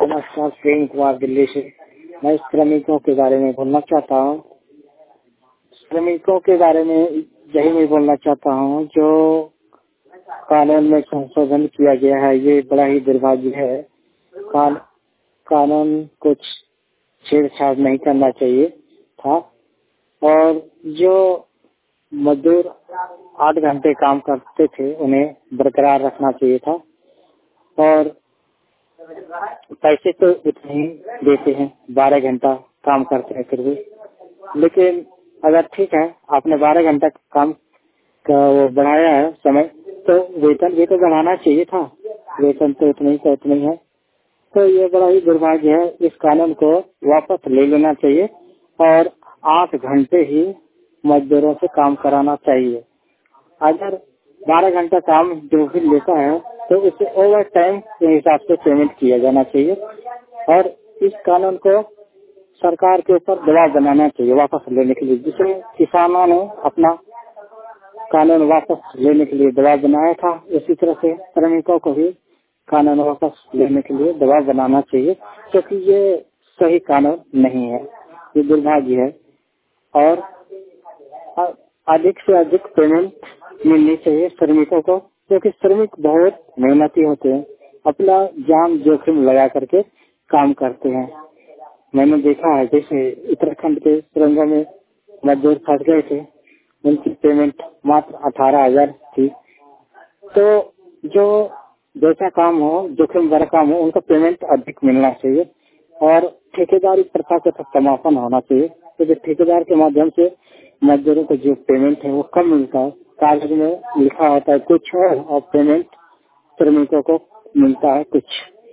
नमस्कार, प्रेम कुमार दिल्ली से। मैं श्रमिकों के बारे में बोलना चाहता हूँ। श्रमिकों के बारे में यही मैं बोलना चाहता हूँ, जो कानून में संशोधन किया गया है ये बड़ा ही दुर्भाग्य है। कानून कुछ छेड़छाड़ नहीं करना चाहिए था और जो मजदूर 8 घंटे काम करते थे उन्हें बरकरार रखना चाहिए था। और पैसे तो इतने ही देते हैं, 12 घंटा काम करते हैं फिर भी। लेकिन अगर ठीक है आपने 12 घंटा काम का वो बढ़ाया है समय, तो वेतन भी तो बढ़ाना चाहिए था। वेतन तो उतना ही है। तो ये बड़ा ही दुर्भाग्य है। इस कानून को वापस ले लेना चाहिए और 8 घंटे ही मजदूरों से काम कराना चाहिए। अगर 12 घंटा काम जो भी लेता है तो उसे ओवर टाइम के हिसाब से पेमेंट किया जाना चाहिए और इस कानून को सरकार के ऊपर दबाव बनाना चाहिए वापस लेने के लिए। जिससे किसानों ने अपना कानून वापस लेने के लिए दबाव बनाया था, इसी तरह से श्रमिकों को भी कानून वापस लेने के लिए दबाव बनाना चाहिए, क्योंकि ये सही कानून नहीं है, ये दुर्भाग्य है। और अधिक से अधिक पेमेंट मिलनी चाहिए श्रमिकों को, क्योंकि श्रमिक बहुत मेहनती होते हैं, अपना जान जोखिम लगा करके काम करते हैं। मैंने देखा है, जैसे उत्तराखंड के सुरंगों में मजदूर फंस गए थे, उनकी पेमेंट मात्र 18,000 थी। तो जो जैसा काम हो, जोखिम भरा काम हो, उनका पेमेंट अधिक मिलना चाहिए और ठेकेदारी प्रथा का समापन होना चाहिए। तो जो ठेकेदार के माध्यम से मजदूरों को जो पेमेंट है वो कम मिलता है, कागज में लिखा होता है कुछ और पेमेंट श्रमिकों को मिलता है कुछ।